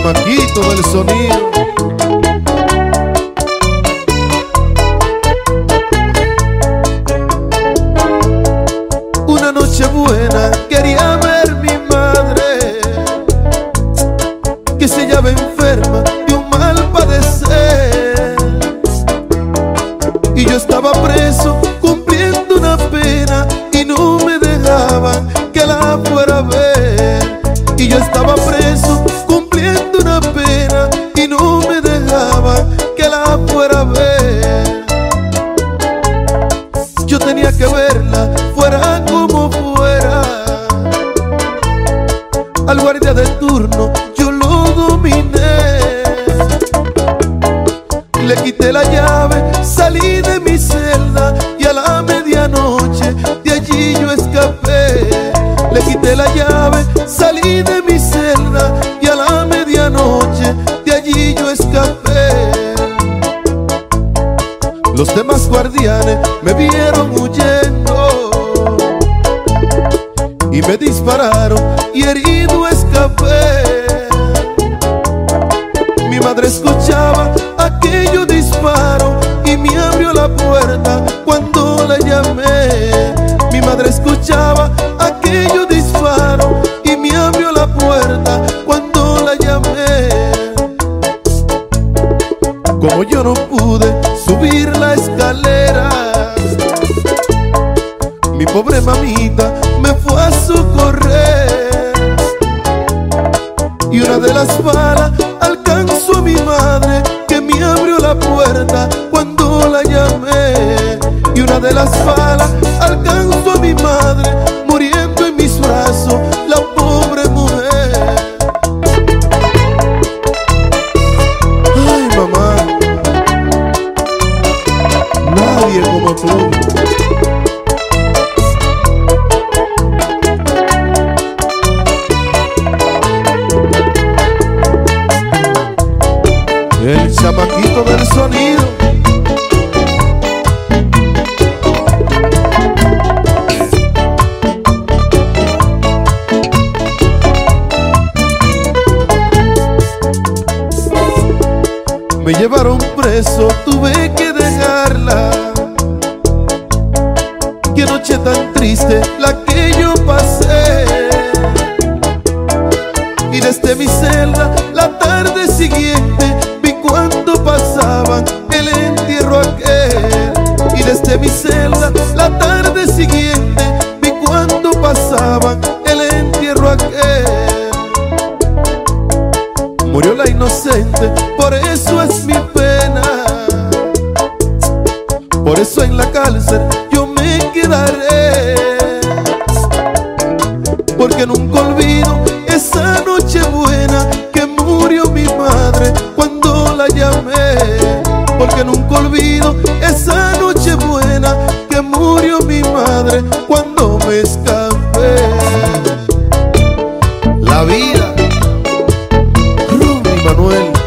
chamaquito del sonido. Una noche buena quería ver mi madre, que se hallaba enferma de un mal padecer, y yo estaba preso cumpliendo una pena y no me dejaban que la fuera a ver. Y yo estaba preso cumpliendo una pena y no me dejaban que la fuera a ver. Yo tenía que verla fuera como fuera. Al guardia de turno yo lo dominé, le quité la llave, salí de mi celda y a la medianoche de allí yo escapé. Le quité la llave, salí de mi celda y a la medianoche de allí yo escapé. Los demás guardianes me vieron huyendo y me dispararon y herido escapé. Mi madre escuchaba aquello disparo y me abrió la puerta cuando la llamé. Mi madre escuchaba aquello disparo y me abrió la puerta cuando la llamé. Como yo no pude subir la escalera, mi pobre mamita me fue a socorrer, y una de las balas alcanzó a mi madre, que me abrió la puerta cuando la llamé. Y una de las balas alcanzó a mi madre, muriendo en mis brazos la pobre mujer. Ay, mamá, nadie como tú. El chamaquito del sonido. Me llevaron preso, tuve que dejarla. Qué noche tan triste la que yo pasé. Y desde mi celda la tarde siguiente vi cuando pasaban el entierro aquel. Y desde mi celda la tarde siguiente vi cuando pasaban el entierro aquel. Murió la inocente, por eso es mi pena. Por eso en la cárcel yo me quedaré, porque nunca olvido esa noche buena que murió mi madre cuando la llamé. Porque nunca olvido esa noche buena que murió mi madre cuando me escapé. La vida, Manuel.